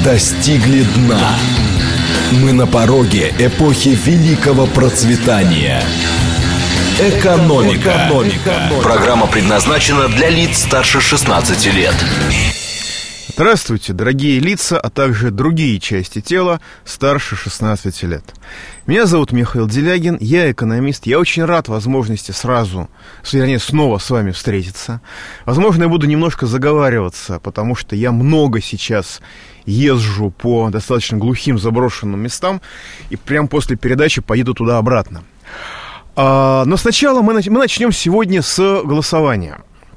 достигли дна. Мы на пороге эпохи великого процветания. Экономика. Программа предназначена для лиц старше 16 лет. Здравствуйте, дорогие лица, а также другие части тела старше 16 лет. Меня зовут Михаил Делягин, я экономист. Я очень рад возможности снова с вами встретиться. Возможно, я буду немножко заговариваться, потому что я много сейчас езжу по достаточно глухим заброшенным местам и прямо после передачи поеду туда-обратно. Но сначала мы начнем сегодня с голосования.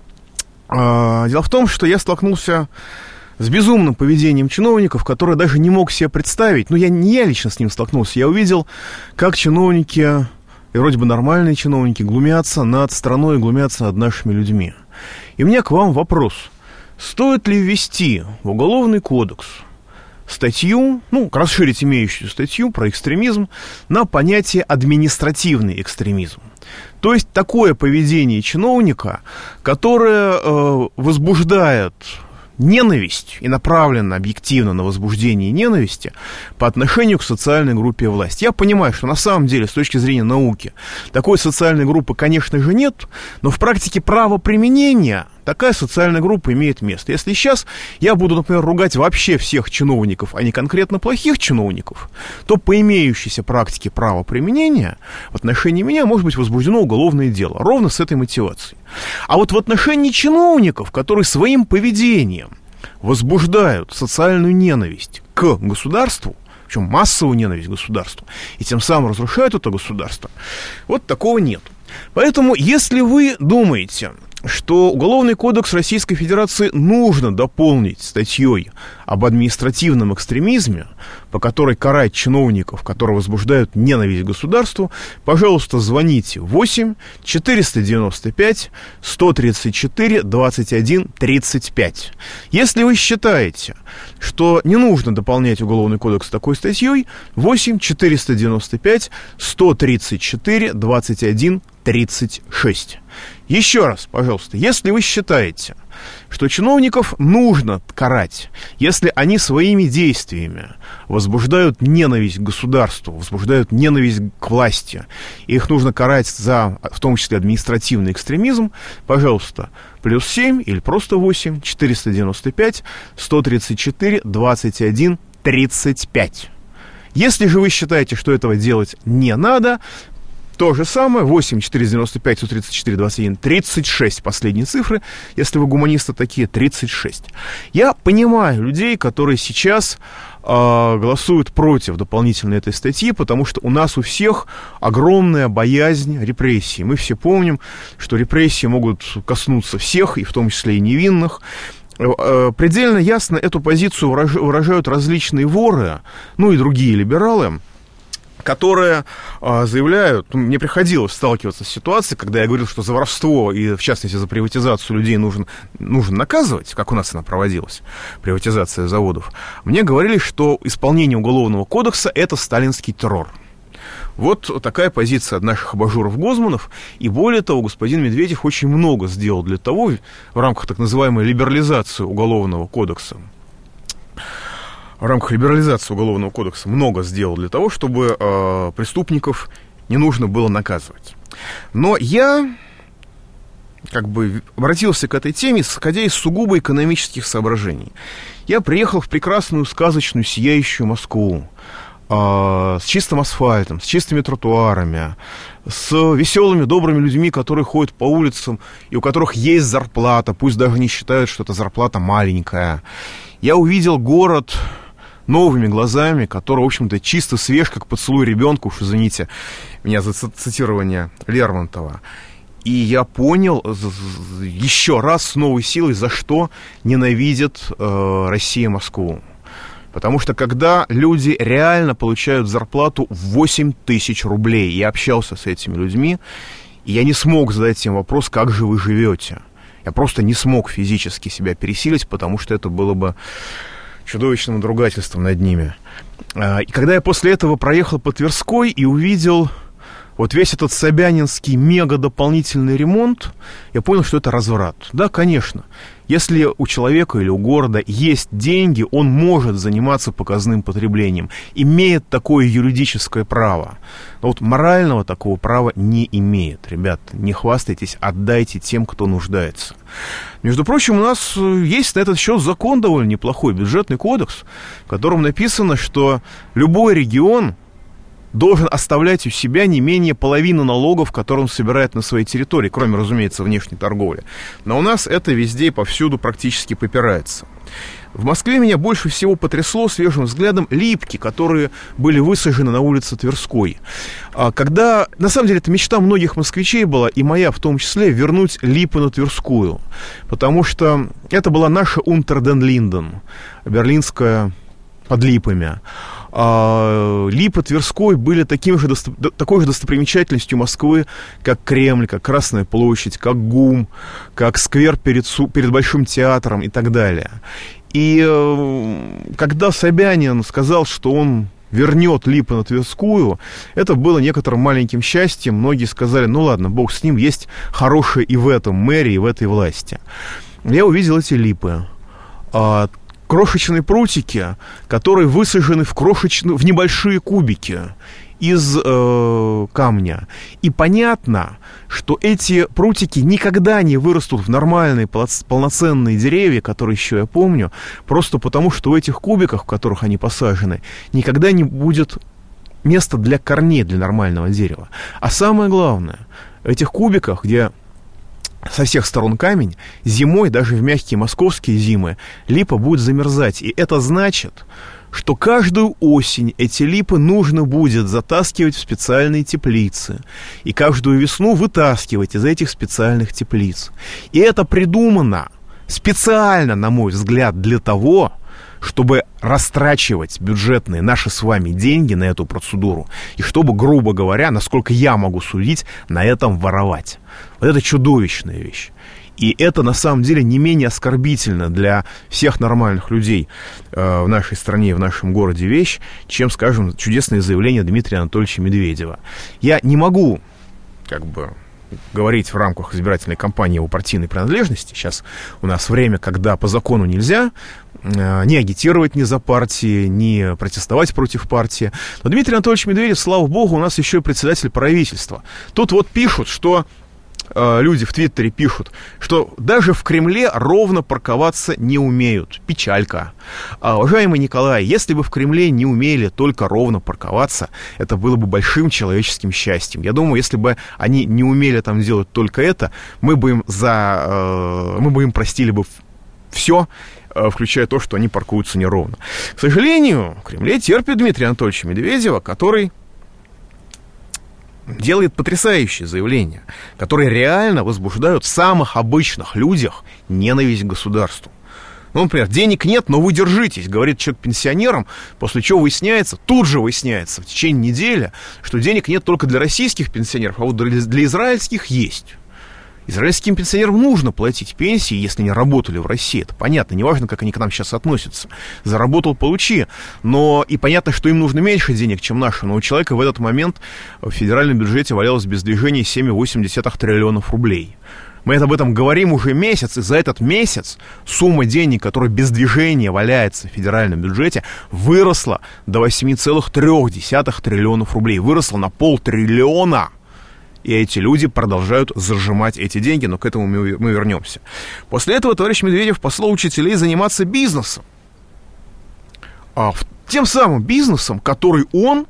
Дело в том, что я столкнулся с безумным поведением чиновников, которые даже не мог себе представить. Не я лично с ним столкнулся. Я увидел, как чиновники, и вроде бы нормальные чиновники, глумятся над страной, глумятся над нашими людьми. И у меня к вам вопрос. Стоит ли ввести в Уголовный кодекс статью, расширить имеющую статью про экстремизм на понятие административный экстремизм? То есть такое поведение чиновника, которое возбуждает ненависть и направлена объективно на возбуждение ненависти по отношению к социальной группе власти. Я понимаю, что на самом деле, с точки зрения науки, такой социальной группы, конечно же, нет, но в практике правоприменения такая социальная группа имеет место. Если сейчас я буду, например, ругать вообще всех чиновников, а не конкретно плохих чиновников, то по имеющейся практике правоприменения в отношении меня может быть возбуждено уголовное дело. Ровно с этой мотивацией. А вот в отношении чиновников, которые своим поведением возбуждают социальную ненависть к государству, причем массовую ненависть к государству, и тем самым разрушают это государство, вот такого нет. Поэтому, если вы думаете, что Уголовный кодекс Российской Федерации нужно дополнить статьей об административном экстремизме, по которой карать чиновников, которые возбуждают ненависть к государству, пожалуйста, звоните 8-495-134-21-35. Если вы считаете, что не нужно дополнять Уголовный кодекс такой статьей, 8-495-134-21-36. Еще раз, пожалуйста, если вы считаете, что чиновников нужно карать, если они своими действиями возбуждают ненависть к государству, возбуждают ненависть к власти, и их нужно карать за, в том числе, административный экстремизм, пожалуйста, +7 или просто 8-495-134-21-35. Если же вы считаете, что этого делать не надо, то же самое, 8-495-134-21-36, последние цифры, если вы гуманисты такие, 36. Я понимаю людей, которые сейчас голосуют против дополнительной этой статьи, потому что у нас у всех огромная боязнь репрессий. Мы все помним, что репрессии могут коснуться всех, и в том числе и невинных. Предельно ясно эту позицию выражают различные воры, и другие либералы, которые заявляют, мне приходилось сталкиваться с ситуацией, когда я говорил, что за воровство и, в частности, за приватизацию людей нужно наказывать, как у нас она проводилась, приватизация заводов. Мне говорили, что исполнение Уголовного кодекса – это сталинский террор. Вот такая позиция от наших абажуров-гозманов. И более того, господин Медведев очень много сделал для того, в рамках так называемой либерализации Уголовного кодекса, много сделал для того, чтобы преступников не нужно было наказывать. Но я обратился к этой теме, исходя из сугубо экономических соображений. Я приехал в прекрасную, сказочную, сияющую Москву, с чистым асфальтом, с чистыми тротуарами, с веселыми, добрыми людьми, которые ходят по улицам, и у которых есть зарплата, пусть даже не считают, что эта зарплата маленькая. Я увидел город новыми глазами, который, в общем-то, чисто свеж, как поцелуй ребенка, уж извините меня за цитирование Лермонтова. И я понял еще раз с новой силой, за что ненавидит Россия Москву. Потому что когда люди реально получают зарплату в 8 тысяч рублей, я общался с этими людьми, и я не смог задать им вопрос, как же вы живете. Я просто не смог физически себя пересилить, потому что это было бы чудовищным надругательством над ними. И когда я после этого проехал по Тверской и увидел вот весь этот собянинский мега-дополнительный ремонт, я понял, что это разврат. Да, конечно. Если у человека или у города есть деньги, он может заниматься показным потреблением, имеет такое юридическое право. Но вот морального такого права не имеет. Ребят, не хвастайтесь, отдайте тем, кто нуждается. Между прочим, у нас есть на этот счет закон довольно неплохой, бюджетный кодекс, в котором написано, что любой регион должен оставлять у себя не менее половины налогов, которые он собирает на своей территории, кроме, разумеется, внешней торговли. Но у нас это везде и повсюду практически попирается. В Москве меня больше всего потрясло свежим взглядом липки, которые были высажены на улице Тверской. Когда, на самом деле, это мечта многих москвичей была, и моя в том числе, вернуть липы на Тверскую. Потому что это была наша Унтер ден Линден, берлинская под липами. Липы Тверской были такой же достопримечательностью Москвы, как Кремль, как Красная площадь, как ГУМ, как сквер перед Большим театром и так далее. И когда Собянин сказал, что он вернет липы на Тверскую, это было некоторым маленьким счастьем. Многие сказали, ну ладно, бог с ним, есть хорошее и в этом мэрии, и в этой власти. Я увидел эти липы. Крошечные прутики, которые высажены в небольшие кубики из камня. И понятно, что эти прутики никогда не вырастут в нормальные полноценные деревья, которые еще я помню, просто потому, что в этих кубиках, в которых они посажены, никогда не будет места для корней, для нормального дерева. А самое главное, в этих кубиках, где со всех сторон камень, зимой, даже в мягкие московские зимы, липа будет замерзать. И это значит, что каждую осень эти липы нужно будет затаскивать в специальные теплицы. И каждую весну вытаскивать из этих специальных теплиц. И это придумано специально, на мой взгляд, для того, чтобы растрачивать бюджетные наши с вами деньги на эту процедуру. И чтобы, грубо говоря, насколько я могу судить, на этом воровать. Вот это чудовищная вещь. И это, на самом деле, не менее оскорбительно для всех нормальных людей в нашей стране и в нашем городе вещь, чем, скажем, чудесное заявление Дмитрия Анатольевича Медведева. Я не могу, говорить в рамках избирательной кампании о партийной принадлежности. Сейчас у нас время, когда по закону нельзя не агитировать ни за партии, не протестовать против партии. Но Дмитрий Анатольевич Медведев, слава богу, у нас еще и председатель правительства. Тут вот пишут, что люди в Твиттере пишут, что даже в Кремле ровно парковаться не умеют. Печалька. Уважаемый Николай, если бы в Кремле не умели только ровно парковаться, это было бы большим человеческим счастьем. Я думаю, если бы они не умели там делать только это, мы бы им простили бы все, включая то, что они паркуются неровно. К сожалению, в Кремле терпит Дмитрия Анатольевича Медведева, который делает потрясающие заявления, которые реально возбуждают в самых обычных людях ненависть к государству. Ну, например, денег нет, но вы держитесь, говорит человек пенсионерам, после чего тут же выясняется в течение недели, что денег нет только для российских пенсионеров, а вот для израильских есть. Израильским пенсионерам нужно платить пенсии, если они работали в России. Это понятно, неважно, как они к нам сейчас относятся. Заработал — получи. Но и понятно, что им нужно меньше денег, чем наши. Но у человека в этот момент в федеральном бюджете валялось без движения 7,8 триллионов рублей. Мы об этом говорим уже месяц, и за этот месяц сумма денег, которая без движения валяется в федеральном бюджете, выросла до 8,3 триллионов рублей. Выросла на 500 миллиона. И эти люди продолжают зажимать эти деньги, но к этому мы вернемся. После этого товарищ Медведев послал учителей заниматься бизнесом. Тем самым бизнесом, который он,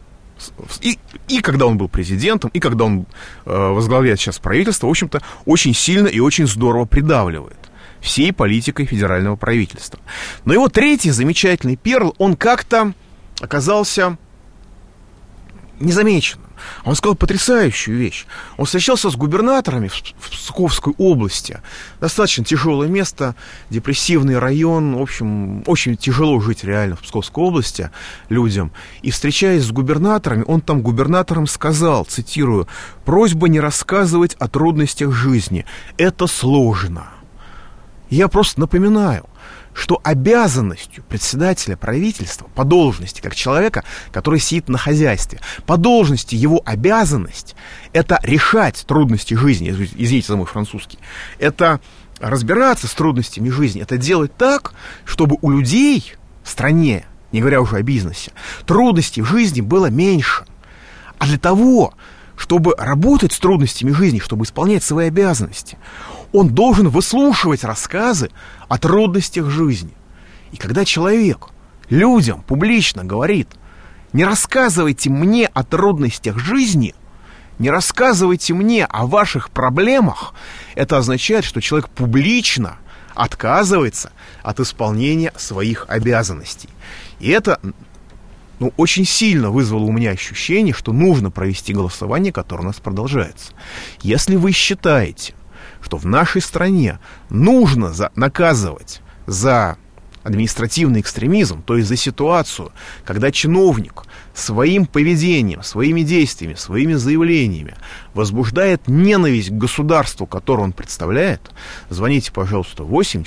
и когда он был президентом, и когда он возглавляет сейчас правительство, в общем-то, очень сильно и очень здорово придавливает всей политикой федерального правительства. Но его третий замечательный перл, он как-то оказался незамеченным. Он сказал потрясающую вещь. Он встречался с губернаторами в Псковской области. Достаточно тяжелое место, депрессивный район. В общем, очень тяжело жить реально в Псковской области людям. И встречаясь с губернаторами, он там губернаторам сказал, цитирую, «Просьба не рассказывать о трудностях жизни. Это сложно». Я просто напоминаю, что обязанностью председателя правительства по должности, как человека, который сидит на хозяйстве, по должности его обязанность — это решать трудности жизни, извините за мой французский, это разбираться с трудностями жизни, это делать так, чтобы у людей в стране, не говоря уже о бизнесе, трудностей в жизни было меньше. А для того, чтобы работать с трудностями жизни, чтобы исполнять свои обязанности, он должен выслушивать рассказы о трудностях жизни. И когда человек людям публично говорит: не рассказывайте мне о трудностях жизни, не рассказывайте мне о ваших проблемах, это означает, что человек публично отказывается от исполнения своих обязанностей. И это очень сильно вызвало у меня ощущение, что нужно провести голосование, которое у нас продолжается. Если вы считаете, что в нашей стране нужно наказывать за административный экстремизм, то есть за ситуацию, когда чиновник своим поведением, своими действиями, своими заявлениями возбуждает ненависть к государству, которое он представляет, звоните, пожалуйста,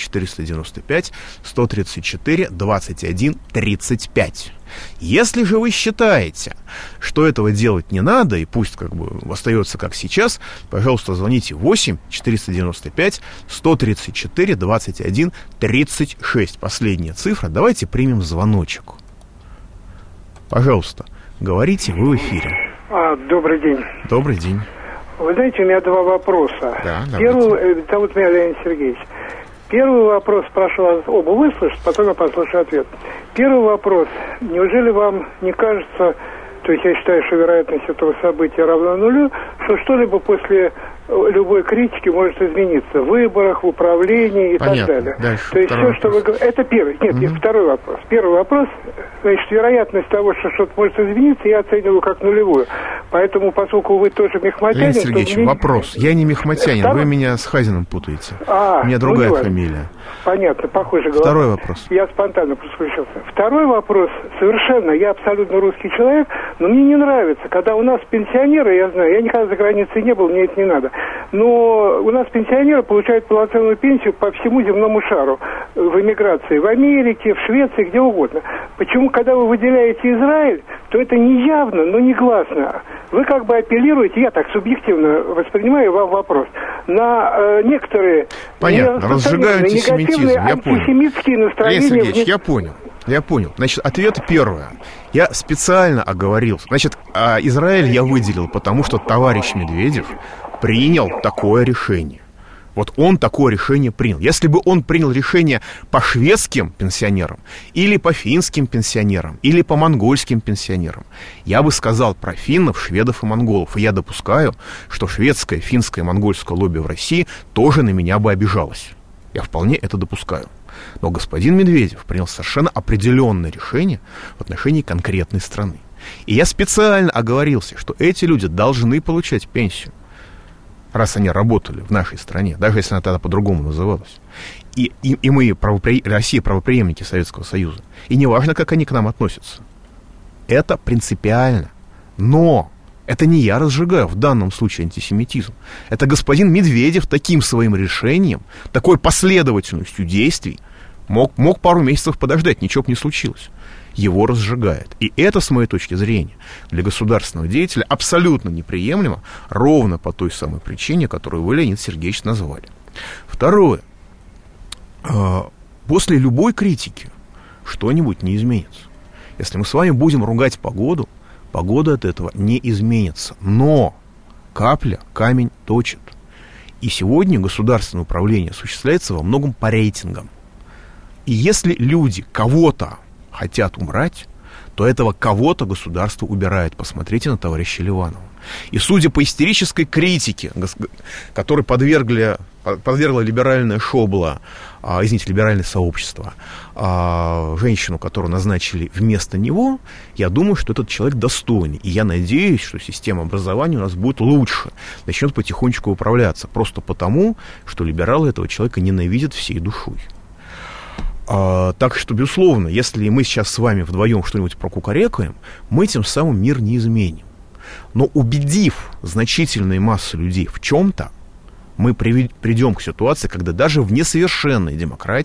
8-495-134-21-35. Если же вы считаете, что этого делать не надо, и пусть остается как сейчас, пожалуйста, звоните 8-495-134-21-36. Последняя цифра. Давайте примем звоночек. Пожалуйста, говорите, вы в эфире. Добрый день. Добрый день. Вы знаете, у меня два вопроса. Да, Первый, зовут меня Леонид Сергеевич. Первый вопрос, прошу вас оба выслушать, потом я послушаю ответ. Первый вопрос. Неужели вам не кажется, то есть я считаю, что вероятность этого события равна нулю, что что-либо после любой критики может измениться в выборах, в управлении и Понятно. так далее. Дальше То есть все, что вы говорите, это первый. Нет, второй вопрос. Первый вопрос, значит, вероятность того, что что-то может измениться, я оцениваю как нулевую. Поэтому, поскольку вы тоже мехматянин... Леонид Сергеевич, вопрос. Я не мехматянин, вы меня с Хазиным путаете. У меня другая фамилия. Понятно, похоже голова. Второй вопрос. Я спонтанно подключился. Второй вопрос. Совершенно, я абсолютно русский человек, но мне не нравится, когда у нас пенсионеры, я знаю, я никогда за границей не был, мне это не надо, но у нас пенсионеры получают полноценную пенсию по всему земному шару. В эмиграции, в Америке, в Швеции, где угодно. Почему, когда вы выделяете Израиль, то это не явно, но не гласно. Вы как бы апеллируете, я так субъективно воспринимаю вам вопрос, на некоторые... Понятно, разжигаю антисемитизм, я понял. Антисемитские настроения... Леонид Сергеевич, я понял. Значит, ответ первый. Я специально оговорился. Значит, Израиль я выделил, потому что товарищ Медведев принял такое решение. Вот он такое решение принял. Если бы он принял решение по шведским пенсионерам, или по финским пенсионерам, или по монгольским пенсионерам, я бы сказал про финнов, шведов и монголов. И я допускаю, что шведское, финское и монгольское лобби в России тоже на меня бы обижалось. Я вполне это допускаю. Но господин Медведев принял совершенно определенное решение в отношении конкретной страны. И я специально оговорился, что эти люди должны получать пенсию, раз они работали в нашей стране, даже если она тогда по-другому называлась. И мы, Россия, правопреемники Советского Союза. И неважно, как они к нам относятся. Это принципиально. Но это не я разжигаю в данном случае антисемитизм. Это господин Медведев таким своим решением, такой последовательностью действий мог пару месяцев подождать, ничего бы не случилось. Его разжигает. И это, с моей точки зрения, для государственного деятеля абсолютно неприемлемо, ровно по той самой причине, которую вы, Леонид Сергеевич, назвали. Второе. После любой критики что-нибудь не изменится. Если мы с вами будем ругать погоду, погода от этого не изменится. Но капля камень точит. И сегодня государственное управление осуществляется во многом по рейтингам. И если люди кого-то хотят убрать, то этого кого-то государство убирает. Посмотрите на товарища Ливанова. И судя по истерической критике, которой подвергла либеральная шобла, либеральное сообщество, женщину, которую назначили вместо него, я думаю, что этот человек достойный. И я надеюсь, что система образования у нас будет лучше, начнет потихонечку управляться. Просто потому, что либералы этого человека ненавидят всей душой. Так что, безусловно, если мы сейчас с вами вдвоем что-нибудь прокукарекаем, мы тем самым мир не изменим. Но убедив значительные массы людей в чем-то, мы придем к ситуации, когда даже в несовершенной демократии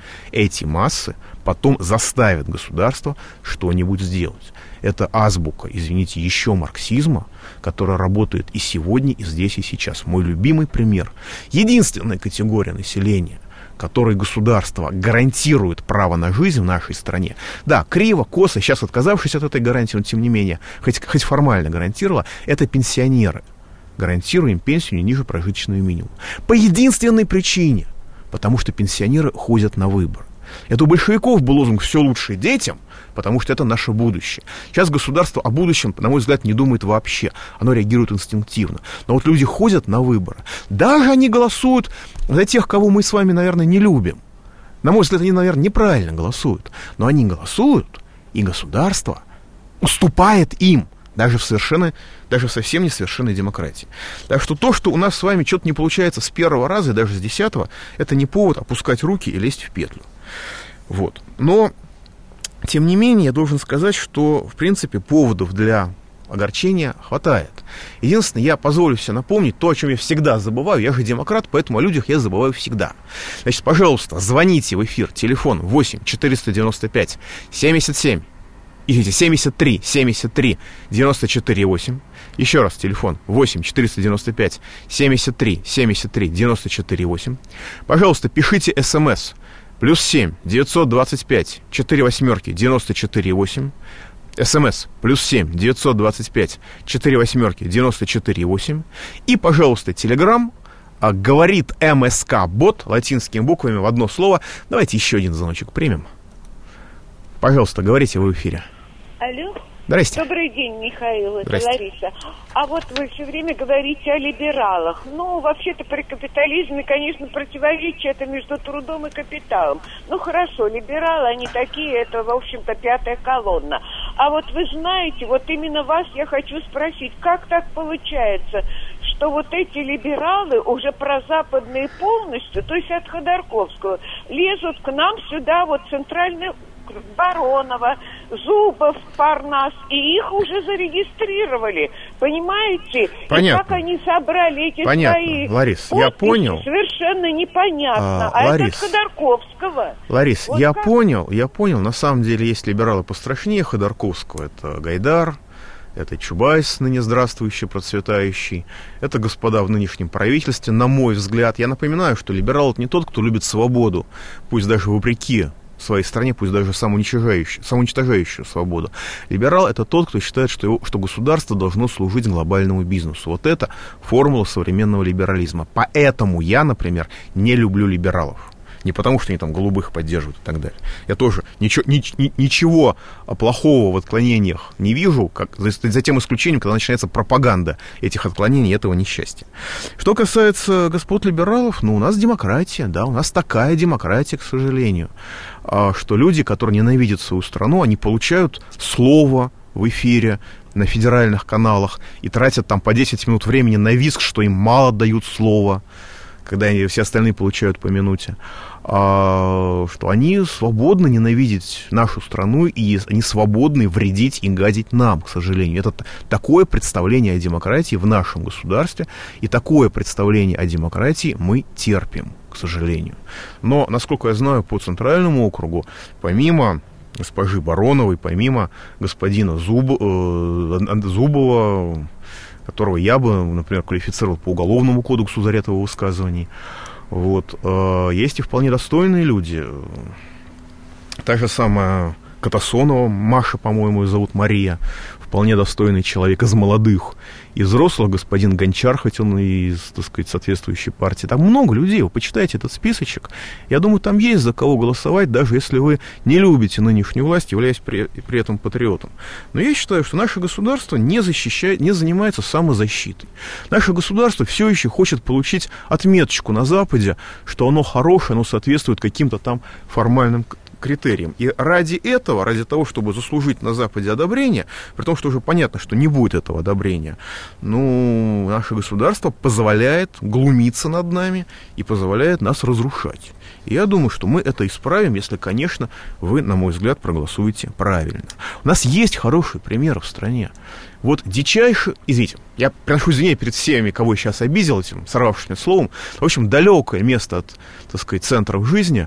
эти массы потом заставят государство что-нибудь сделать. Это азбука, извините, еще марксизма, которая работает и сегодня, и здесь, и сейчас. Мой любимый пример. Единственная категория населения, которой государство гарантирует право на жизнь в нашей стране. Да, криво, косо, сейчас отказавшись от этой гарантии, но тем не менее, хоть формально гарантировала, это пенсионеры. Гарантируем пенсию не ниже прожиточного минимума. По единственной причине. Потому что пенсионеры ходят на выборы. Это у большевиков был лозунг «все лучше детям», потому что это наше будущее. Сейчас государство о будущем, на мой взгляд, не думает вообще. Оно реагирует инстинктивно. Но вот люди ходят на выборы. Даже они голосуют за тех, кого мы с вами, наверное, не любим. На мой взгляд, они, наверное, неправильно голосуют. Но они голосуют, и государство уступает им. Даже в совсем несовершенной демократии. Так что то, что у нас с вами что-то не получается с первого раза и даже с 10-го, это не повод опускать руки и лезть в петлю. Вот. Но, тем не менее, я должен сказать, что, в принципе, поводов для огорчения хватает. Единственное, я позволю себе напомнить то, о чем я всегда забываю. Я же демократ, поэтому о людях я забываю всегда. Значит, пожалуйста, звоните в эфир. Телефон 8 495 77 73 94 8. Еще раз телефон 8 495 73 94 8. Пожалуйста, пишите СМС +7 925 4 восьмерки 94 8. СМС +7 925 4 восьмерки 94 8. И, пожалуйста, Телеграм говорит МСК бот латинскими буквами в одно слово. Давайте еще один звоночек примем. Пожалуйста, говорите, вы в эфире. Алло. Здрасте. Добрый день, Михаил, это Здрасте. Лариса. А вот вы все время говорите о либералах. Ну, вообще-то при капитализме, конечно, противоречие это между трудом и капиталом. Ну, хорошо, либералы, они такие, это, в общем-то, пятая колонна. А вот вы знаете, вот именно вас я хочу спросить, как так получается, что вот эти либералы уже прозападные полностью, то есть от Ходорковского, лезут к нам сюда, вот центральный Баронова, Зубов, Парнас, и их уже зарегистрировали, понимаете? Понятно. И как они собрали эти свои Ларис, подписи, я понял. совершенно непонятно. Ларис, это от Ходорковского. Ларис, Вот я как? понял. На самом деле есть либералы пострашнее Ходорковского. Это Гайдар, это Чубайс, ныне здравствующий, процветающий. Это господа в нынешнем правительстве, на мой взгляд. Я напоминаю, что либерал — это не тот, кто любит свободу, пусть даже вопреки своей стране, пусть даже самоуничтожающую свободу. Либерал — это тот, кто считает, что государство должно служить глобальному бизнесу. Вот это формула современного либерализма. Поэтому я, например, не люблю либералов. Не потому, что они там голубых поддерживают и так далее. Я тоже ничего плохого в отклонениях не вижу, за тем исключением, когда начинается пропаганда этих отклонений и этого несчастья. Что касается господ либералов, у нас демократия, да, у нас такая демократия, к сожалению, что люди, которые ненавидят свою страну, они получают слово в эфире на федеральных каналах и тратят там по 10 минут времени на визг, что им мало дают слова, когда все остальные получают по минуте, что они свободны ненавидеть нашу страну, и они свободны вредить и гадить нам, к сожалению. Это такое представление о демократии в нашем государстве, и такое представление о демократии мы терпим, к сожалению. Но, насколько я знаю, по Центральному округу, помимо госпожи Бароновой, помимо господина Зубова, которого я бы, например, квалифицировал по Уголовному кодексу за ряд его высказываний. Вот. Есть и вполне достойные люди. Та же самая Катасонова, Маша, по-моему, ее зовут Мария, вполне достойный человек из молодых. Из взрослых господин Гончар, хоть он и из, так сказать, соответствующей партии. Там много людей, вы почитайте этот списочек. Я думаю, там есть за кого голосовать, даже если вы не любите нынешнюю власть, являясь при этом патриотом. Но я считаю, что наше государство не занимается самозащитой. Наше государство все еще хочет получить отметочку на Западе, что оно хорошее, оно соответствует каким-то там формальным критериям. И ради этого, ради того, чтобы заслужить на Западе одобрение, при том, что уже понятно, что не будет этого одобрения, наше государство позволяет глумиться над нами и позволяет нас разрушать. И я думаю, что мы это исправим, если, конечно, вы, на мой взгляд, проголосуете правильно. У нас есть хорошие примеры в стране. Вот дичайший, извините, я приношу извинения перед всеми, кого я сейчас обидел этим сорвавшимся словом. В общем, далекое место от, так сказать, центров жизни,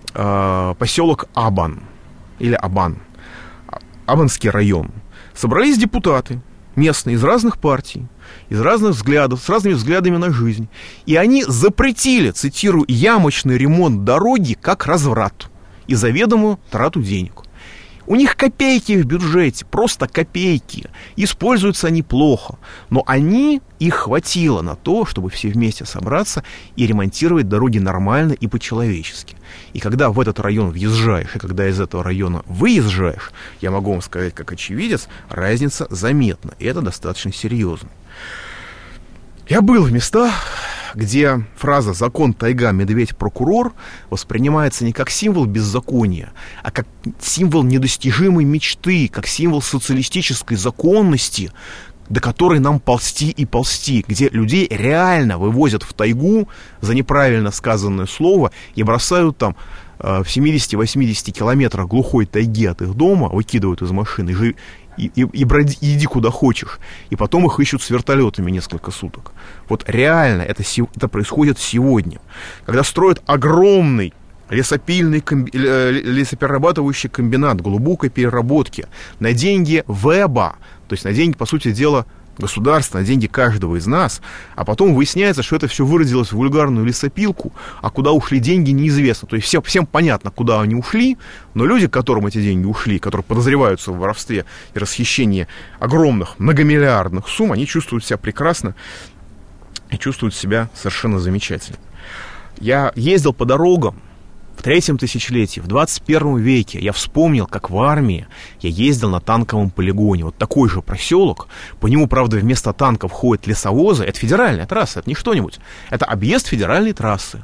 поселок Абан, или Абан, Абанский район. Собрались депутаты местные из разных партий, из разных взглядов, с разными взглядами на жизнь. И они запретили, цитирую, ямочный ремонт дороги как разврат и заведомую трату денег. У них копейки в бюджете, просто копейки. Используются они плохо. Но их хватило на то, чтобы все вместе собраться и ремонтировать дороги нормально и по-человечески. И когда в этот район въезжаешь, и когда из этого района выезжаешь, я могу вам сказать, как очевидец, разница заметна. И это достаточно серьезно. Я был в местах, где фраза «закон, тайга, медведь, прокурор» воспринимается не как символ беззакония, а как символ недостижимой мечты, как символ социалистической законности, до которой нам ползти и ползти, где людей реально вывозят в тайгу за неправильно сказанное слово и бросают там в 70-80 километрах глухой тайги от их дома, выкидывают из машины иди куда хочешь. И потом их ищут с вертолетами несколько суток. Вот реально это происходит сегодня. Когда строят огромный лесоперерабатывающий комбинат глубокой переработки на деньги ВЭБа, то есть на деньги, по сути дела, государства, на деньги каждого из нас, а потом выясняется, что это все выродилось в вульгарную лесопилку, а куда ушли деньги, неизвестно. То есть всем понятно, куда они ушли, но люди, к которым эти деньги ушли, которые подозреваются в воровстве и расхищении огромных, многомиллиардных сумм, они чувствуют себя прекрасно и чувствуют себя совершенно замечательно. Я ездил по дорогам в 3-м тысячелетии, в 21 веке. Я вспомнил, как в армии я ездил на танковом полигоне. Вот такой же проселок. По нему, правда, вместо танков ходят лесовозы. Это федеральная трасса, это не что-нибудь. Это объезд федеральной трассы.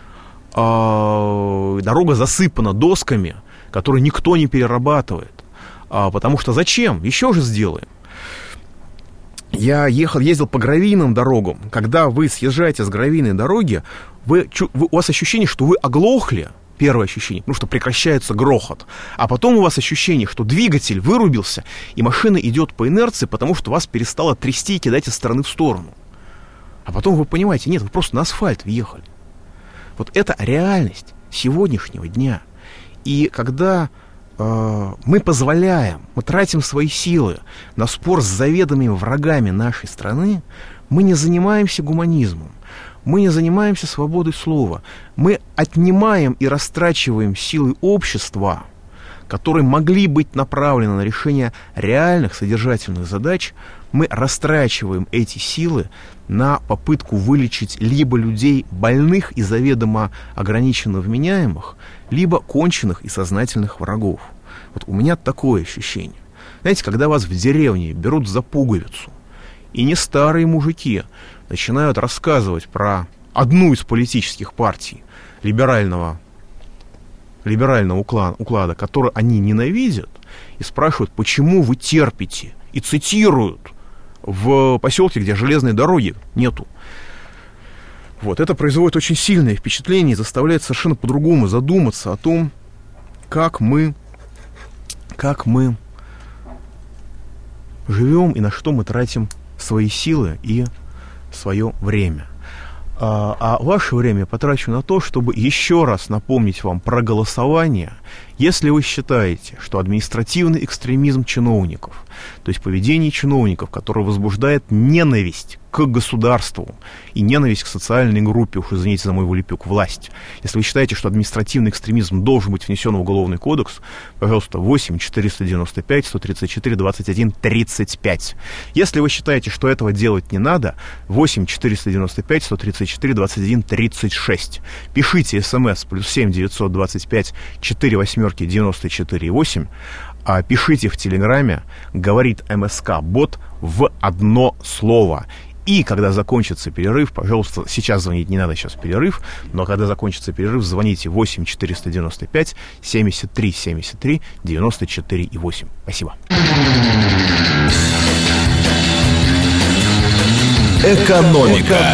Дорога засыпана досками, которые никто не перерабатывает. Потому что зачем? Еще же сделаем. Я ездил по гравийным дорогам. Когда вы съезжаете с гравийной дороги, у вас ощущение, что вы оглохли. Первое ощущение, потому что прекращается грохот. А потом у вас ощущение, что двигатель вырубился, и машина идет по инерции, потому что вас перестало трясти и кидать из стороны в сторону. А потом вы понимаете, нет, вы просто на асфальт въехали. Вот это реальность сегодняшнего дня. И когда мы тратим свои силы на спор с заведомыми врагами нашей страны, мы не занимаемся гуманизмом. Мы не занимаемся свободой слова. Мы отнимаем и растрачиваем силы общества, которые могли быть направлены на решение реальных содержательных задач. Мы растрачиваем эти силы на попытку вылечить либо людей больных и заведомо ограниченно вменяемых, либо конченых и сознательных врагов. Вот у меня такое ощущение. Знаете, когда вас в деревне берут за пуговицу, и не старые мужики начинают рассказывать про одну из политических партий либерального уклада, который они ненавидят, и спрашивают, почему вы терпите, и цитируют в поселке, где железной дороги нету. Вот, это производит очень сильное впечатление и заставляет совершенно по-другому задуматься о том, как мы живем и на что мы тратим свои силы и свое время. А ваше время потрачу на то, чтобы еще раз напомнить вам про голосование. Если вы считаете, что административный экстремизм чиновников, то есть поведение чиновников, которое возбуждает ненависть к государству и ненависть к социальной группе, уж извините за мой вылепек, власть, если вы считаете, что административный экстремизм должен быть внесен в Уголовный кодекс, пожалуйста, 8-495-134-21-35. Если вы считаете, что этого делать не надо, 8-495-134-21-36. Пишите смс +7 925 4 пишите в Телеграме, говорит МСК-бот в одно слово. И когда закончится перерыв, пожалуйста, сейчас звонить не надо, сейчас перерыв, но когда закончится перерыв, звоните 8-495-73-73-94-8. Спасибо. Экономика.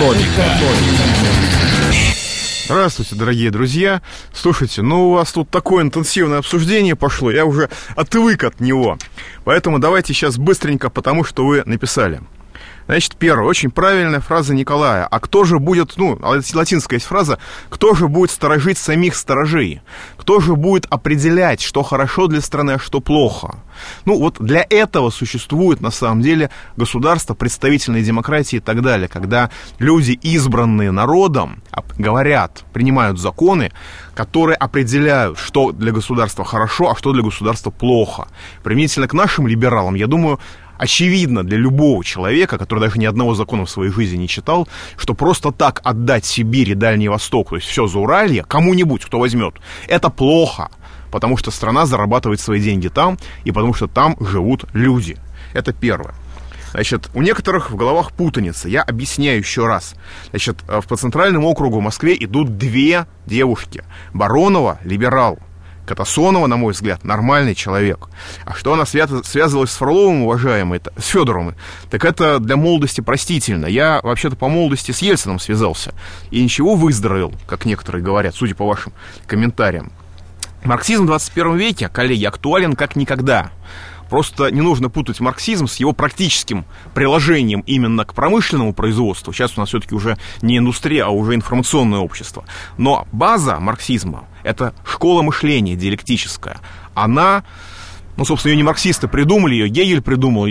Здравствуйте, дорогие друзья. Слушайте, у вас тут такое интенсивное обсуждение пошло, я уже отвык от него. Поэтому давайте сейчас быстренько, потому что вы написали. Значит, первое, очень правильная фраза Николая. А кто же будет, латинская есть фраза, кто же будет сторожить самих сторожей? Кто же будет определять, что хорошо для страны, а что плохо? Вот для этого существует, на самом деле, государство, представительной демократии и так далее, когда люди, избранные народом, говорят, принимают законы, которые определяют, что для государства хорошо, а что для государства плохо. Применительно к нашим либералам, я думаю, очевидно для любого человека, который даже ни одного закона в своей жизни не читал, что просто так отдать Сибирь и Дальний Восток, то есть все Зауралье, кому-нибудь, кто возьмет, это плохо, потому что страна зарабатывает свои деньги там, и потому что там живут люди. Это первое. Значит, у некоторых в головах путаница. Я объясняю еще раз. Значит, по Центральному округу в Москве идут две девушки. Баронова — либерал. Катасонова, на мой взгляд, нормальный человек. А что она связывалась с Фроловым, уважаемый, с Федоровым, так это для молодости простительно. Я, вообще-то, по молодости с Ельциным связался. И ничего, выздоровел, как некоторые говорят, судя по вашим комментариям. Марксизм в 21 веке, коллеги, актуален как никогда. Просто не нужно путать марксизм с его практическим приложением именно к промышленному производству. Сейчас у нас все-таки уже не индустрия, а уже информационное общество. Но база марксизма — это школа мышления диалектическая. Она, собственно, ее не марксисты придумали, ее Гегель придумал,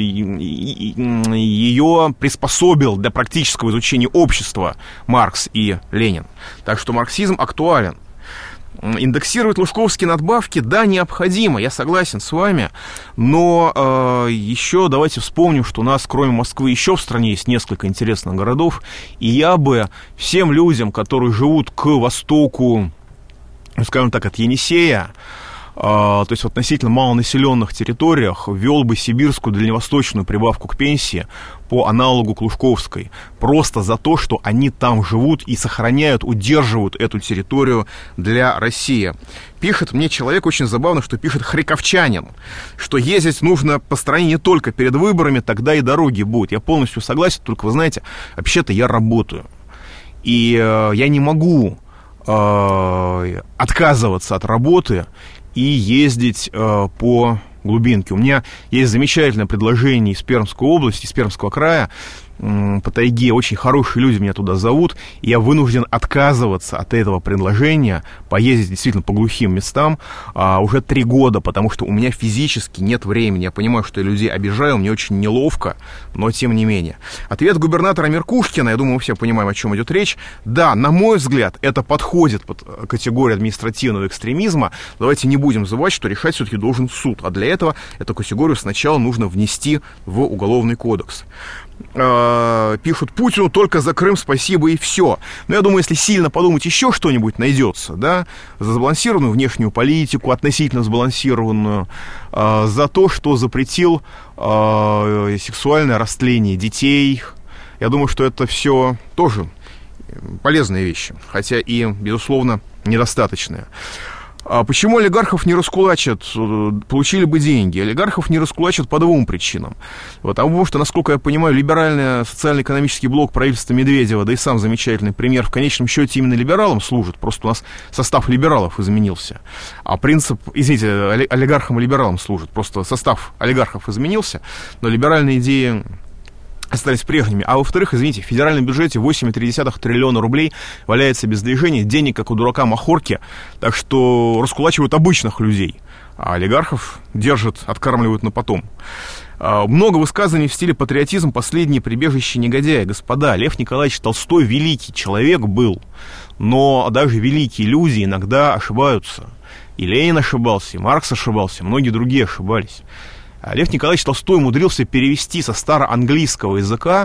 ее приспособил для практического изучения общества Маркс и Ленин. Так что марксизм актуален. Индексировать лужковские надбавки, да, необходимо, я согласен с вами, но еще давайте вспомним, что у нас, кроме Москвы, еще в стране есть несколько интересных городов, и я бы всем людям, которые живут к востоку, скажем так, от Енисея, то есть в относительно малонаселенных территориях, ввел бы сибирскую дальневосточную прибавку к пенсии по аналогу к Лужковской. Просто за то, что они там живут и сохраняют, удерживают эту территорию для России. Пишет мне человек, очень забавно, что пишет харьковчанин, что ездить нужно по стране не только перед выборами, тогда и дороги будут. Я полностью согласен, только вы знаете, вообще-то я работаю. И я не могу отказываться от работы и ездить по глубинке. У меня есть замечательное предложение из Пермской области, из Пермского края, по тайге. Очень хорошие люди меня туда зовут, и я вынужден отказываться от этого предложения, поездить действительно по глухим местам уже 3 года, потому что у меня физически нет времени. Я понимаю, что я людей обижаю, мне очень неловко, но тем не менее. Ответ губернатора Меркушкина, я думаю, мы все понимаем, о чем идет речь. Да, на мой взгляд, это подходит под категорию административного экстремизма. Давайте не будем забывать, что решать все-таки должен суд, а для этого эту категорию сначала нужно внести в Уголовный кодекс. Пишут: Путину только за Крым спасибо и все. Но я думаю, если сильно подумать, еще что-нибудь найдется, да, за сбалансированную внешнюю политику, относительно сбалансированную, за то, что запретил сексуальное растление детей. Я думаю, что это все тоже полезные вещи, хотя и, безусловно, недостаточные. Почему олигархов не раскулачат? Получили бы деньги. Олигархов не раскулачат по 2 причинам. Потому что, насколько я понимаю, либеральный социально-экономический блок правительства Медведева, да и сам замечательный премьер, в конечном счете именно либералам служит. Просто у нас состав либералов изменился. А принцип, извините, олигархам и либералам служит. Просто состав олигархов изменился, но либеральные идеи остались прежними. А во-вторых, извините, в федеральном бюджете 8,3 триллиона рублей валяется без движения, денег, как у дурака махорки, так что раскулачивают обычных людей, а олигархов держат, откармливают на потом. Много высказываний в стиле патриотизм — последнее прибежище негодяя. Господа, Лев Николаевич Толстой великий человек был, но даже великие люди иногда ошибаются. И Ленин ошибался, и Маркс ошибался, многие другие ошибались. Лев Николаевич Толстой умудрился перевести со староанглийского языка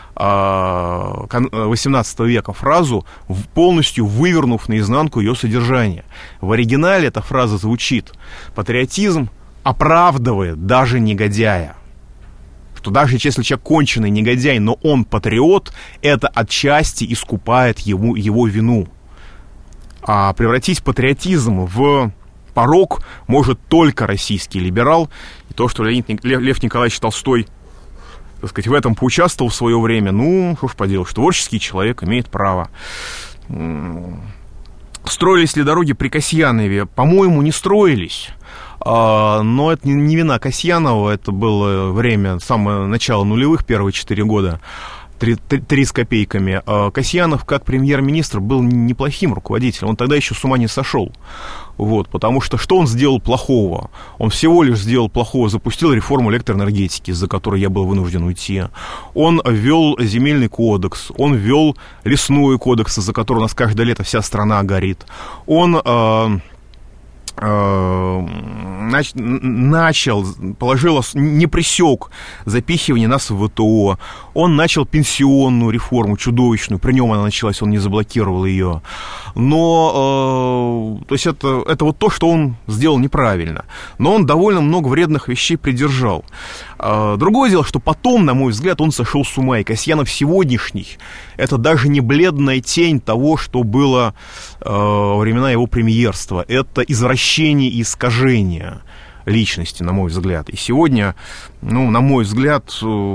XVIII века фразу, полностью вывернув наизнанку ее содержание. В оригинале эта фраза звучит: патриотизм оправдывает даже негодяя. Что даже если человек конченый негодяй, но он патриот, это отчасти искупает его вину. А превратить патриотизм в порок может только российский либерал. И то, что Лев Николаевич Толстой, так сказать, в этом поучаствовал в свое время, что ж поделать, творческий человек имеет право. Строились ли дороги при Касьянове? По-моему, не строились. Но это не вина Касьянова, это было время, самое начало нулевых, первые 4 года. 3 с копейками. Касьянов, как премьер-министр, был неплохим руководителем. Он тогда еще с ума не сошел. Вот, потому что он сделал плохого? Он всего лишь сделал плохого, запустил реформу электроэнергетики, из-за которой я был вынужден уйти. Он ввел земельный кодекс, он ввел лесной кодекс, из-за которого у нас каждое лето вся страна горит. Он не пресек запихивание нас в ВТО. Он начал пенсионную реформу чудовищную, при нем она началась, он не заблокировал ее. Но, то есть это вот то, что он сделал неправильно. Но он довольно много вредных вещей придержал. Другое дело, что потом, на мой взгляд, он сошел с ума. И Касьянов сегодняшний — это даже не бледная тень того, что было во времена его премьерства. Это извращение и искажение личности, на мой взгляд. И сегодня, на мой взгляд,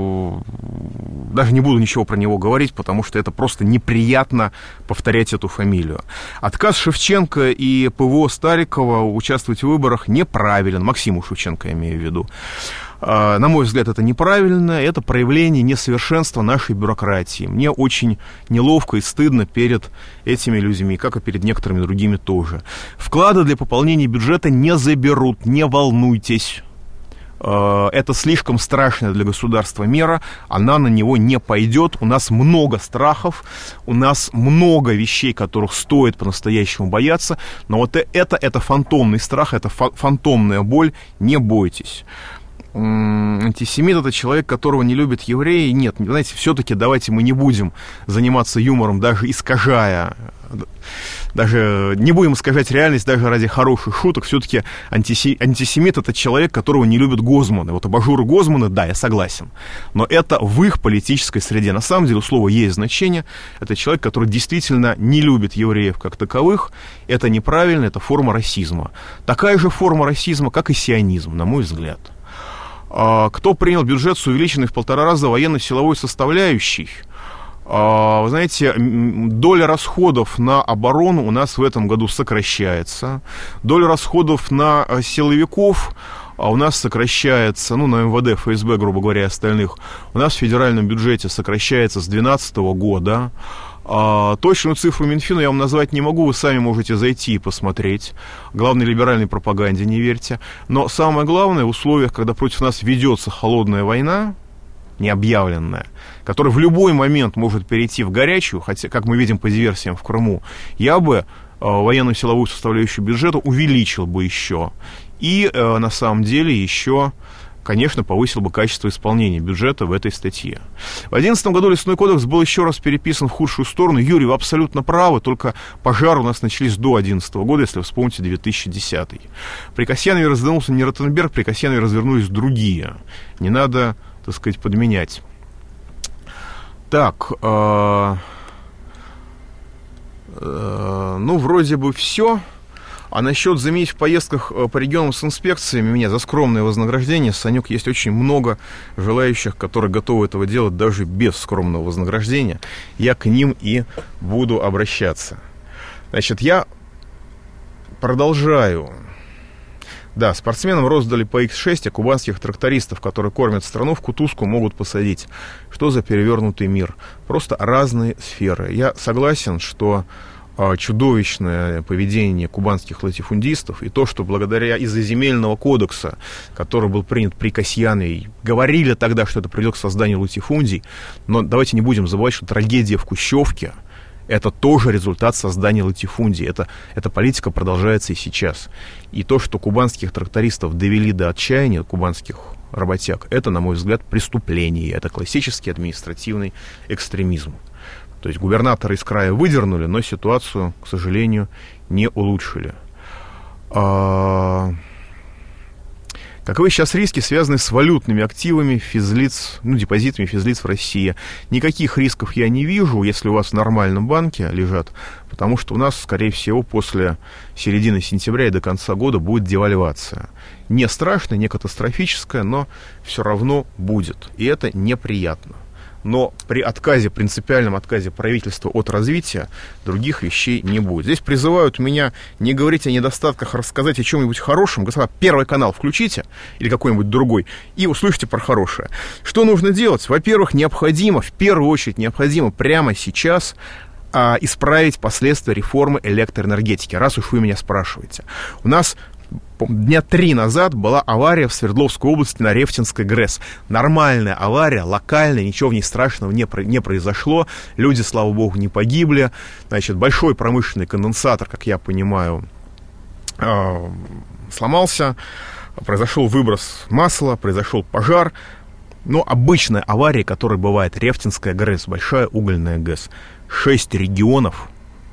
даже не буду ничего про него говорить, потому что это просто неприятно повторять эту фамилию. Отказ Шевченко и ПВО Старикова участвовать в выборах неправилен. Максиму Шевченко я имею в виду. На мой взгляд, это неправильно, это проявление несовершенства нашей бюрократии. Мне очень неловко и стыдно перед этими людьми, как и перед некоторыми другими тоже. Вклады для пополнения бюджета не заберут, не волнуйтесь. Это слишком страшная для государства мера, она на него не пойдет. У нас много страхов, у нас много вещей, которых стоит по-настоящему бояться, но вот это фантомный страх, это фантомная боль, не бойтесь. Антисемит — это человек, которого не любят евреи. Нет, знаете, все-таки давайте мы не будем заниматься юмором, даже искажая, даже не будем искажать реальность даже ради хороших шуток. Все-таки антисемит — это человек, которого не любят Гозманы. Вот абажуры Гозманы, да, я согласен, но это в их политической среде. На самом деле у слова есть значение. Это человек, который действительно не любит евреев как таковых. Это неправильно, это форма расизма. Такая же форма расизма, как и сионизм, на мой взгляд. Кто принял бюджет с увеличенной в 1,5 раза военно-силовой составляющей? Вы знаете, доля расходов на оборону у нас в этом году сокращается. Доля расходов на силовиков у нас сокращается, на МВД, ФСБ, грубо говоря, и остальных, у нас в федеральном бюджете сокращается с 2012 года. Точную цифру Минфина я вам назвать не могу, вы сами можете зайти и посмотреть. Главной либеральной пропаганде не верьте. Но самое главное, в условиях, когда против нас ведется холодная война, необъявленная, которая в любой момент может перейти в горячую, хотя, как мы видим по диверсиям в Крыму, я бы военную силовую составляющую бюджета увеличил бы еще. И на самом деле еще, конечно, повысил бы качество исполнения бюджета в этой статье. В 2011 году лесной кодекс был еще раз переписан в худшую сторону. Юрий, вы абсолютно правы, только пожары у нас начались до 2011 года, если вы вспомните 2010. При Касьянове развернулся не Ротенберг, при Касьянове развернулись другие. Не надо, так сказать, подменять. Так, вроде бы все. А насчет заменить в поездках по регионам с инспекциями меня за скромное вознаграждение, Санек, есть очень много желающих, которые готовы этого делать даже без скромного вознаграждения. Я к ним и буду обращаться. Значит, я продолжаю. Да, спортсменам роздали по X6, а кубанских трактористов, которые кормят страну, в кутузку могут посадить. Что за перевернутый мир? Просто разные сферы. Я согласен, что чудовищное поведение кубанских латифундистов и то, что благодаря из-за земельного кодекса, который был принят при Касьянове, говорили тогда, что это приведет к созданию латифундий, но давайте не будем забывать, что трагедия в Кущевке — это тоже результат создания латифундий. Эта политика продолжается и сейчас. И то, что кубанских трактористов довели до отчаяния, кубанских работяг, это, на мой взгляд, преступление. Это классический административный экстремизм. То есть губернаторы из края выдернули, но ситуацию, к сожалению, не улучшили. Каковы сейчас риски, связанные с валютными активами физлиц, депозитами физлиц в России? Никаких рисков я не вижу, если у вас в нормальном банке лежат, потому что у нас, скорее всего, после середины сентября и до конца года будет девальвация. Не страшная, не катастрофическая, но все равно будет. И это неприятно. но при принципиальном отказе правительства от развития других вещей не будет. Здесь призывают меня не говорить о недостатках, а рассказать о чем-нибудь хорошем. Господа, Первый канал включите, или какой-нибудь другой, и услышите про хорошее. Что нужно делать? Во-первых, в первую очередь необходимо прямо сейчас исправить последствия реформы электроэнергетики, раз уж вы меня спрашиваете. У нас дня 3 назад была авария в Свердловской области на Рефтинской ГРЭС. Нормальная авария, локальная, ничего в ней страшного не произошло. Люди, слава богу, не погибли. Значит, большой промышленный конденсатор, как я понимаю, сломался. Произошел выброс масла, произошел пожар. Но обычная авария, которая бывает, Рефтинская ГРЭС, большая угольная ГЭС. 6 регионов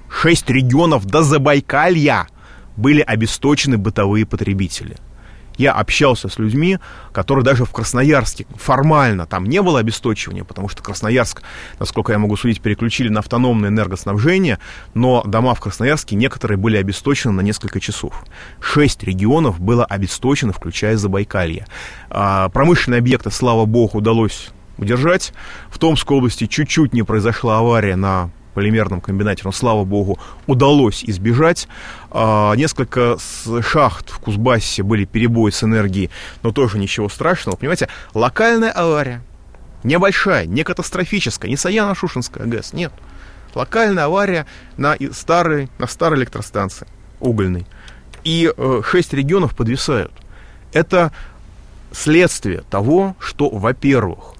до Забайкалья были обесточены бытовые потребители. Я общался с людьми, которые даже в Красноярске формально там не было обесточивания, потому что Красноярск, насколько я могу судить, переключили на автономное энергоснабжение, но дома в Красноярске некоторые были обесточены на несколько часов. 6 регионов было обесточено, включая Забайкалье. Промышленные объекты, слава богу, удалось удержать. В Томской области чуть-чуть не произошла авария на полимерном комбинате, но, слава богу, удалось избежать. Несколько шахт в Кузбассе были перебои с энергией, но тоже ничего страшного. Понимаете, локальная авария, небольшая, не катастрофическая, не Саяно-Шушенская ГЭС, нет. Локальная авария на старой электростанции угольной. И 6 регионов подвисают. Это следствие того, что, во-первых,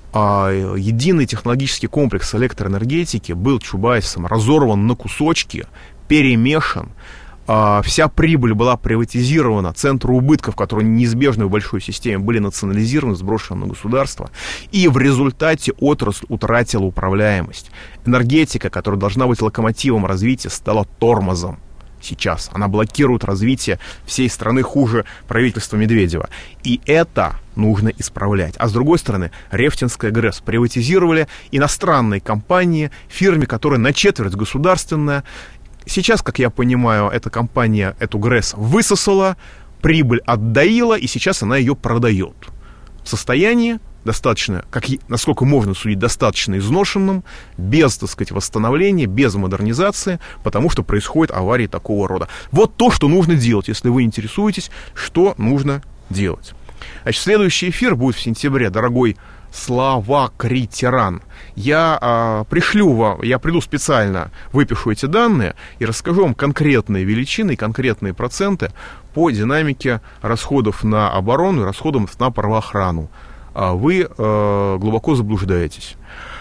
единый технологический комплекс электроэнергетики был Чубайсом разорван на кусочки, перемешан, вся прибыль была приватизирована, центры убытков, которые неизбежны в большой системе, были национализированы, сброшены на государство, и в результате отрасль утратила управляемость. Энергетика, которая должна быть локомотивом развития, стала тормозом. Сейчас она блокирует развитие всей страны хуже правительства Медведева. И это нужно исправлять. А с другой стороны, Рефтинская ГРЭС приватизировали иностранные компании, фирме, которая на четверть государственная. Сейчас, как я понимаю, эта компания эту ГРЭС высосала, прибыль отдаила, и сейчас она ее продает. В состоянии достаточно, насколько можно судить, достаточно изношенным, без, так сказать, восстановления, без модернизации, потому что происходят аварии такого рода. Вот то, что нужно делать, если вы интересуетесь, что нужно делать. Значит, следующий эфир будет в сентябре, дорогой Слава Критеран. Я приду специально, выпишу эти данные и расскажу вам конкретные величины и конкретные проценты по динамике расходов на оборону и расходов на правоохрану. Вы глубоко заблуждаетесь.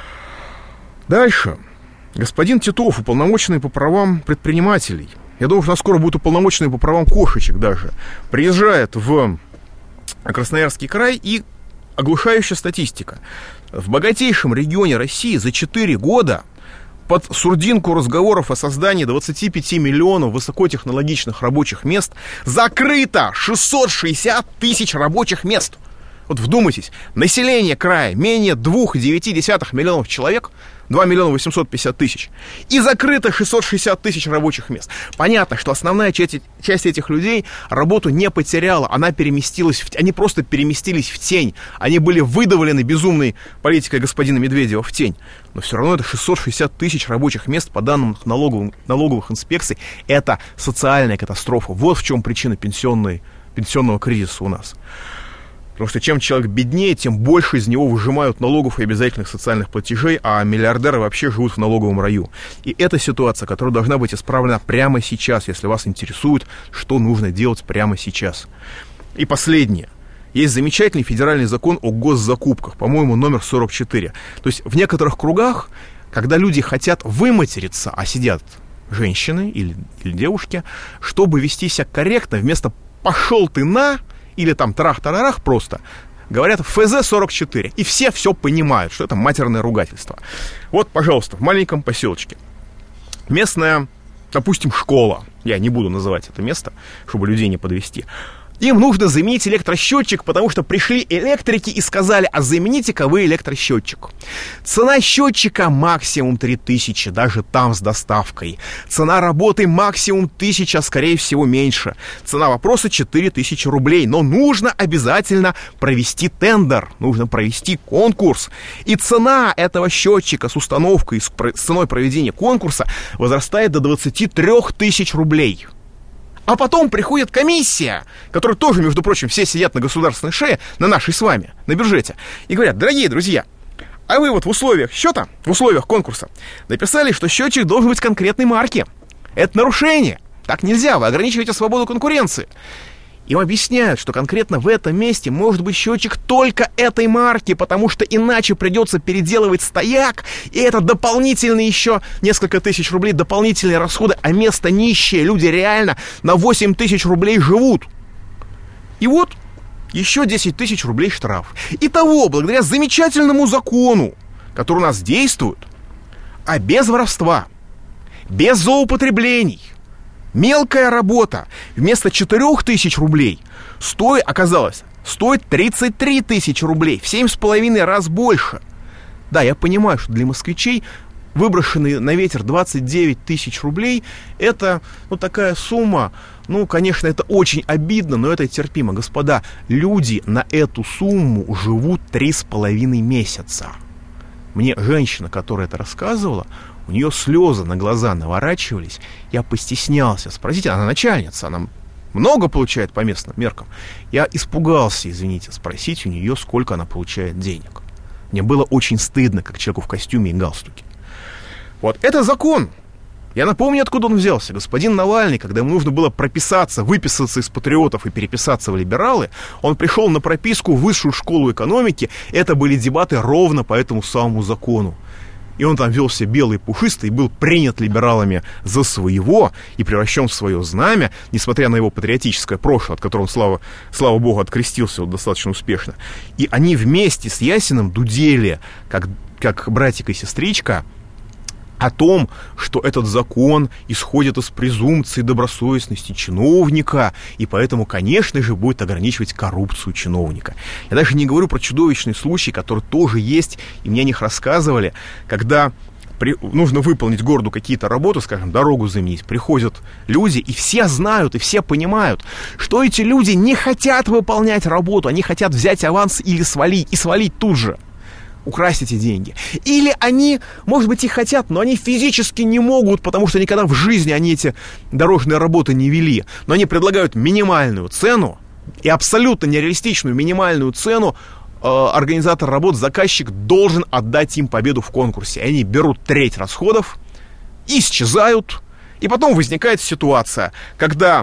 Дальше. Господин Титов, уполномоченный по правам предпринимателей, я думаю, что скоро будет уполномоченный по правам кошечек даже, приезжает в Красноярский край, и оглушающая статистика. В богатейшем регионе России за 4 года под сурдинку разговоров о создании 25 миллионов высокотехнологичных рабочих мест закрыто 660 тысяч рабочих мест. Вот вдумайтесь, население края менее 2,9 миллионов человек, 2 миллиона 850 тысяч, и закрыто 660 тысяч рабочих мест. Понятно, что основная часть этих людей работу не потеряла, они просто переместились в тень, они были выдавлены безумной политикой господина Медведева в тень. Но все равно это 660 тысяч рабочих мест, по данным налоговых инспекций, это социальная катастрофа. Вот в чем причина пенсионного кризиса у нас. Потому что чем человек беднее, тем больше из него выжимают налогов и обязательных социальных платежей, а миллиардеры вообще живут в налоговом раю. И это ситуация, которая должна быть исправлена прямо сейчас, если вас интересует, что нужно делать прямо сейчас. И последнее. Есть замечательный федеральный закон о госзакупках, по-моему, номер 44. То есть в некоторых кругах, когда люди хотят выматериться, а сидят женщины или девушки, чтобы вести себя корректно, вместо «пошел ты на», или там трах-тарарах просто, говорят ФЗ-44. И все понимают, что это матерное ругательство. Вот, пожалуйста, в маленьком поселочке местная, допустим, школа, я не буду называть это место, чтобы людей не подвести, Им нужно заменить электросчетчик, потому что пришли электрики и сказали: а замените-ка вы электросчетчик. Цена счетчика максимум 3000, даже там с доставкой. Цена работы максимум 1000, скорее всего меньше. Цена вопроса 4000 рублей. Но нужно обязательно провести тендер, нужно провести конкурс. И цена этого счетчика с установкой, с ценой проведения конкурса возрастает до 23 тысяч рублей. А потом приходит комиссия, которая тоже, между прочим, все сидят на государственной шее, на нашей с вами, на бюджете, и говорят: дорогие друзья, а вы вот в условиях счета, в условиях конкурса написали, что счетчик должен быть конкретной марки. Это нарушение. Так нельзя, вы ограничиваете свободу конкуренции. Им объясняют, что конкретно в этом месте может быть счетчик только этой марки, потому что иначе придется переделывать стояк, и это дополнительные еще несколько тысяч рублей, дополнительные расходы, а место нищее, люди реально на 8 тысяч рублей живут. И вот еще 10 тысяч рублей штраф. Итого, благодаря замечательному закону, который у нас действует, а без воровства, без злоупотреблений, мелкая работа вместо 4000 рублей стоит 33 тысячи рублей, в 7,5 раз больше. Да, я понимаю, что для москвичей выброшенные на ветер 29 тысяч рублей это, такая сумма, конечно, это очень обидно, но это терпимо. Господа, люди на эту сумму живут 3,5 месяца. Мне женщина, которая это рассказывала, у нее слезы на глаза наворачивались. Я постеснялся спросить, она начальница, она много получает по местным меркам. Я испугался, извините, спросить у нее, сколько она получает денег. Мне было очень стыдно, как человеку в костюме и галстуке. Вот это закон. Я напомню, откуда он взялся. Господин Навальный, когда ему нужно было выписаться из патриотов и переписаться в либералы, он пришел на прописку в высшую школу экономики. Это были дебаты ровно по этому самому закону. И он там вел себя белый и пушистый, и был принят либералами за своего и превращен в свое знамя, несмотря на его патриотическое прошлое, от которого он, слава богу, открестился достаточно успешно. И они вместе с Ясиным дудели, как братик и сестричка, о том, что этот закон исходит из презумпции добросовестности чиновника, и поэтому, конечно же, будет ограничивать коррупцию чиновника. Я даже не говорю про чудовищный случай, который тоже есть, и мне о них рассказывали, когда нужно выполнить городу какие-то работы, скажем, дорогу заменить, приходят люди, и все знают, и все понимают, что эти люди не хотят выполнять работу, они хотят взять аванс или свалить, и свалить тут же. Украсть эти деньги. Или они, может быть, и хотят, но они физически не могут, потому что никогда в жизни они эти дорожные работы не вели. Но они предлагают минимальную цену, и абсолютно нереалистичную минимальную цену. Организатор работ, заказчик должен отдать им победу в конкурсе. Они берут треть расходов, исчезают, и потом возникает ситуация, когда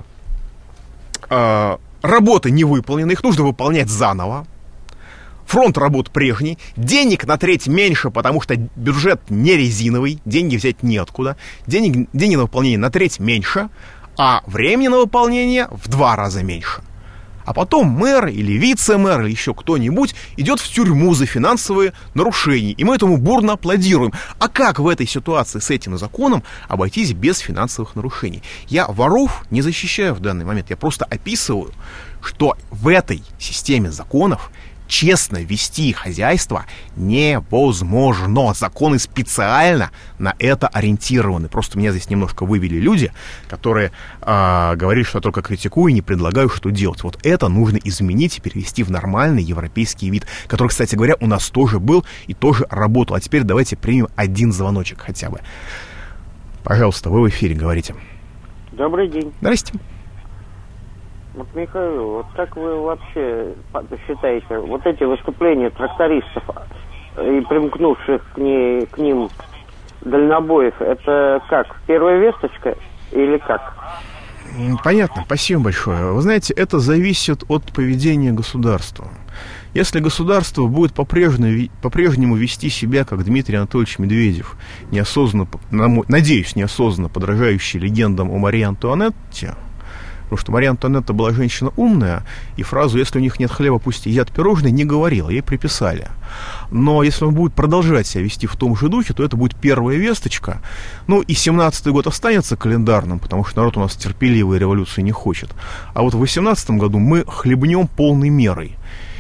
работы не выполнены, их нужно выполнять заново. Фронт работ прежний, денег на треть меньше, потому что бюджет не резиновый, деньги взять неоткуда, деньги на выполнение на треть меньше, а времени на выполнение в 2 раза меньше. А потом мэр или вице-мэр или еще кто-нибудь идет в тюрьму за финансовые нарушения, и мы этому бурно аплодируем. А как в этой ситуации с этим законом обойтись без финансовых нарушений? Я воров не защищаю в данный момент, я просто описываю, что в этой системе законов честно вести хозяйство невозможно. Законы специально на это ориентированы. Просто меня здесь немножко вывели люди, которые говорят, что я только критикую и не предлагаю, что делать. Вот это нужно изменить и перевести в нормальный европейский вид, который, кстати говоря, у нас тоже был и тоже работал. А теперь давайте примем один звоночек хотя бы. Пожалуйста, вы в эфире, говорите. Добрый день. Здрасте. Вот, Михаил, вот как вы вообще считаете, вот эти выступления трактористов и примкнувших к ним дальнобоев, это как, первая весточка или как? Понятно, спасибо большое. Вы знаете, это зависит от поведения государства. Если государство будет по-прежнему вести себя, как Дмитрий Анатольевич Медведев, неосознанно, надеюсь, неосознанно подражающий легендам о Марии Антуанетте, Потому что Мария Антуанетта была женщина умная, и фразу «если у них нет хлеба, пусть едят пирожные» не говорила, ей приписали. Но если он будет продолжать себя вести в том же духе, то это будет первая весточка. Ну, и 17-й год останется календарным, потому что народ у нас терпеливой революции не хочет. А вот в 18-м году мы хлебнем полной мерой.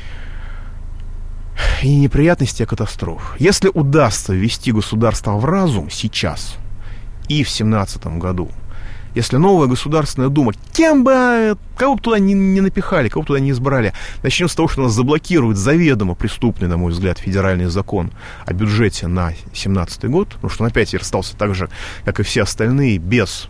И не неприятности, а катастроф. Если удастся ввести государство в разум сейчас и в 17-м году, если новая Государственная Дума, кого бы туда не напихали, кого бы туда не избрали, начнем с того, что нас заблокирует заведомо преступный, на мой взгляд, федеральный закон о бюджете на 17-й год, потому что он опять остался так же, как и все остальные, без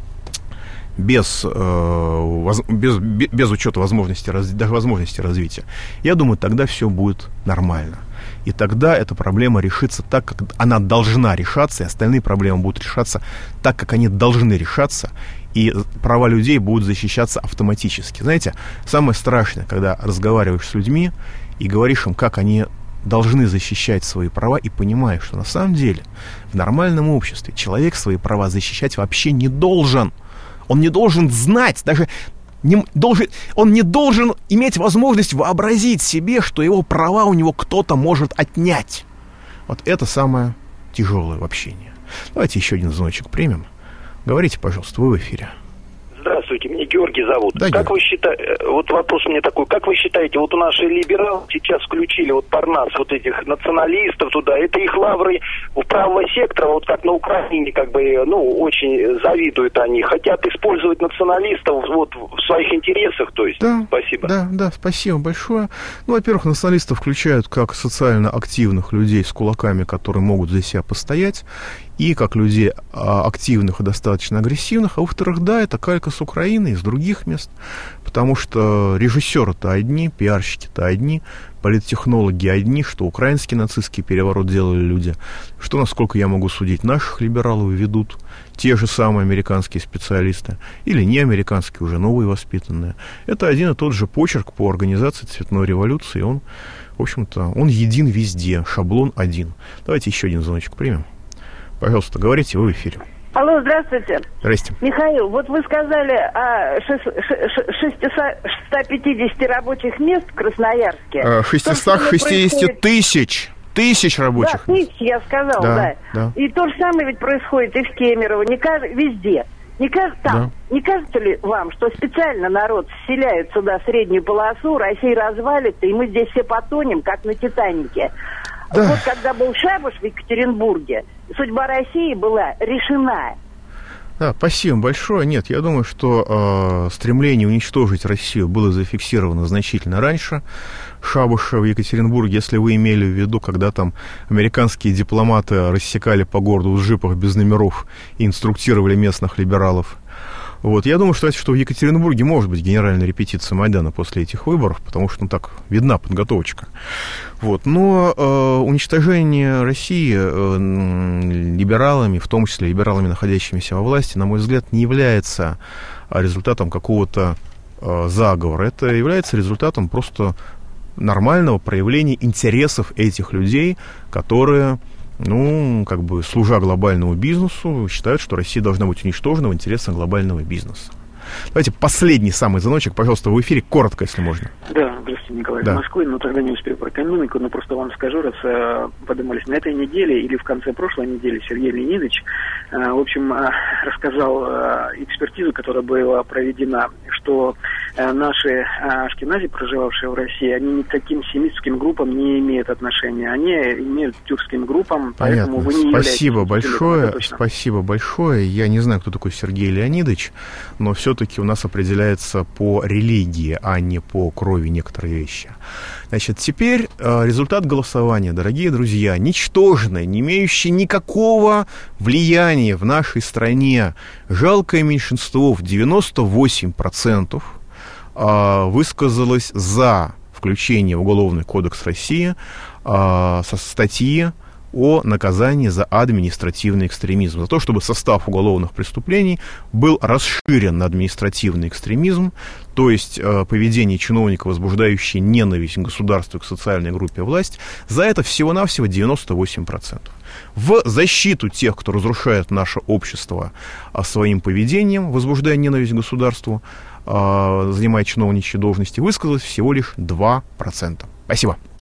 учета даже возможности развития. Я думаю, тогда все будет нормально. И тогда эта проблема решится так, как она должна решаться, и остальные проблемы будут решаться так, как они должны решаться, и права людей будут защищаться автоматически. Знаете, самое страшное, когда разговариваешь с людьми и говоришь им, как они должны защищать свои права, и понимаешь, что на самом деле в нормальном обществе человек свои права защищать вообще не должен. Он не должен знать, он не должен иметь возможность вообразить себе, что его права у него кто-то может отнять. Вот это самое тяжелое в общении. Давайте еще один звоночек примем. Говорите, пожалуйста, вы в эфире. Здравствуйте, меня Георгий зовут. Да, как вы считаете, вот вопрос у меня такой, как вы считаете, вот у наши либералы сейчас включили вот Парнас, вот этих националистов туда, это их лавры у правого сектора, вот как на Украине, как бы, очень завидуют они, хотят использовать националистов вот в своих интересах, то есть, да, спасибо. Да, спасибо большое. Ну, во-первых, националистов включают как социально активных людей с кулаками, которые могут за себя постоять, и как людей активных и достаточно агрессивных, а во-вторых, да, это калька с Украины, из других мест, потому что режиссеры-то одни, пиарщики-то одни, политтехнологи одни, что украинский нацистский переворот делали люди, что, насколько я могу судить, наших либералов ведут те же самые американские специалисты, или не американские, уже новые воспитанные. Это один и тот же почерк по организации цветной революции, он, в общем-то, он един везде, шаблон один. Давайте еще один звоночек примем. Пожалуйста, говорите, вы в эфире. Алло, здравствуйте. Здрасте. Михаил, вот вы сказали о 650 рабочих мест в Красноярске. 660 тысяч рабочих да, мест. тысяч, я сказал, да. И то же самое ведь происходит и в Кемерово, везде. Не кажется ли вам, что специально народ вселяет сюда среднюю полосу, Россия развалится, и мы здесь все потонем, как на «Титанике»? Да. Вот когда был Шабаш в Екатеринбурге, судьба России была решена. Да, спасибо большое. Нет, я думаю, что стремление уничтожить Россию было зафиксировано значительно раньше Шабаша в Екатеринбурге, если вы имели в виду, когда там американские дипломаты рассекали по городу в джипах без номеров и инструктировали местных либералов. Вот. Я думаю, что в Екатеринбурге может быть генеральная репетиция Майдана после этих выборов, потому что, так видна подготовочка. Вот. Но уничтожение России либералами, в том числе либералами, находящимися во власти, на мой взгляд, не является результатом какого-то заговора. Это является результатом просто нормального проявления интересов этих людей, которые, служа глобальному бизнесу, считают, что Россия должна быть уничтожена в интересах глобального бизнеса. Давайте последний самый звоночек, пожалуйста, в эфире, коротко, если можно. Да, здравствуйте, Николай, из Москвы, но тогда не успею про экономику, но просто вам скажу, раз поднимались на этой неделе или в конце прошлой недели Сергей Леонидович, в общем, рассказал экспертизу, которая была проведена, что наши ашкенази, проживавшие в России, они ни к каким семитским группам не имеют отношения, они имеют к тюркским группам, поэтому вы не являетесь... Спасибо большое. Я не знаю, кто такой Сергей Леонидович, но все-таки у нас определяется по религии, а не по крови некоторые вещи. Значит, теперь результат голосования, дорогие друзья, ничтожный, не имеющий никакого влияния в нашей стране. Жалкое меньшинство в 98% высказалось за включение в Уголовный кодекс России со статьи о наказании за административный экстремизм, за то, чтобы состав уголовных преступлений был расширен на административный экстремизм, то есть поведение чиновника, возбуждающее ненависть к государству и к социальной группе власти, за это всего-навсего 98%. В защиту тех, кто разрушает наше общество своим поведением, возбуждая ненависть к государству, занимая чиновничьи должности, высказалось всего лишь 2%. Спасибо.